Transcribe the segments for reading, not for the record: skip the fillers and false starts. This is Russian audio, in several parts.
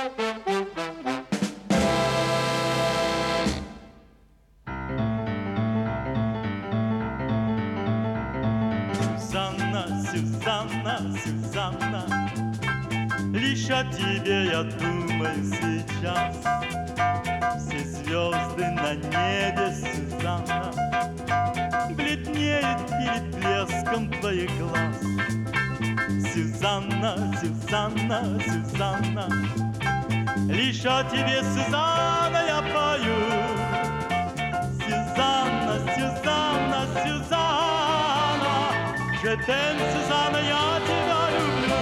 Сюзанна, Сюзанна, Сюзанна, лишь о тебе я думаю сейчас. Все звезды на небе, Сюзанна, бледнеют перед блеском твоих глаз. Сюзанна, Сюзанна, Сюзанна, лишь о тебе, Сюзанна, я пою. Сюзанна, Сюзанна, Сюзанна, je t'aime, Сюзанна, я тебя люблю.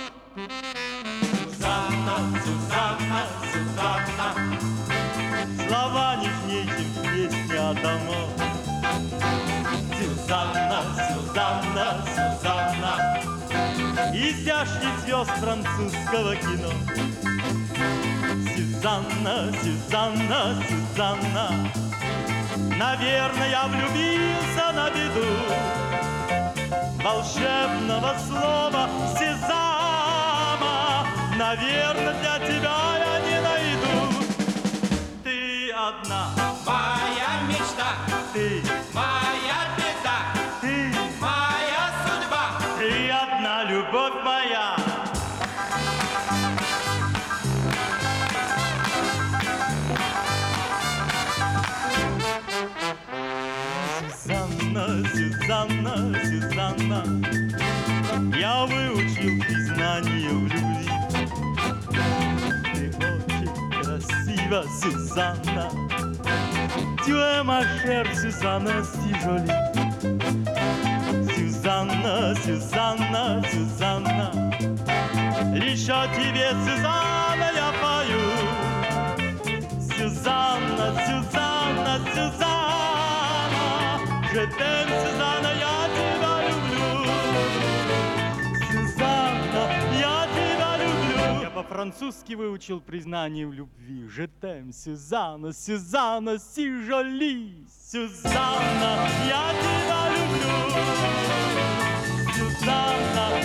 Сюзанна, Сюзанна, Сюзанна, слова нежней, чем песня домов. Сюзанна, Сюзанна, Сюзанна, изящных звезд французского кино. Сюзанна, Сюзанна, Сюзанна, наверное, я влюбился на беду. Волшебного слова сезама, наверное, для тебя я не найду. Ты одна, моя мечта, ты моя беда, ты моя судьба. ты одна, любовь моя. Сюзанна, Сюзанна, Сюзанна, я выучил признание в любви. Ты очень красива, Сюзанна, tu es ma chère Сюзанна, si jolie. Сюзанна, Сюзанна, Сюзанна, лишь о тебе, Сюзанна, я пою. Сюзанна, Сюзанна, Сюзанна, je t'aime, Сюзанна, я тебя люблю. Сюзанна, я тебя люблю. Я по-французски выучил признание в любви. Je t'aime, Сюзанна, Сюзанна, si jolie. Сюзанна, я тебя люблю. Сюзанна,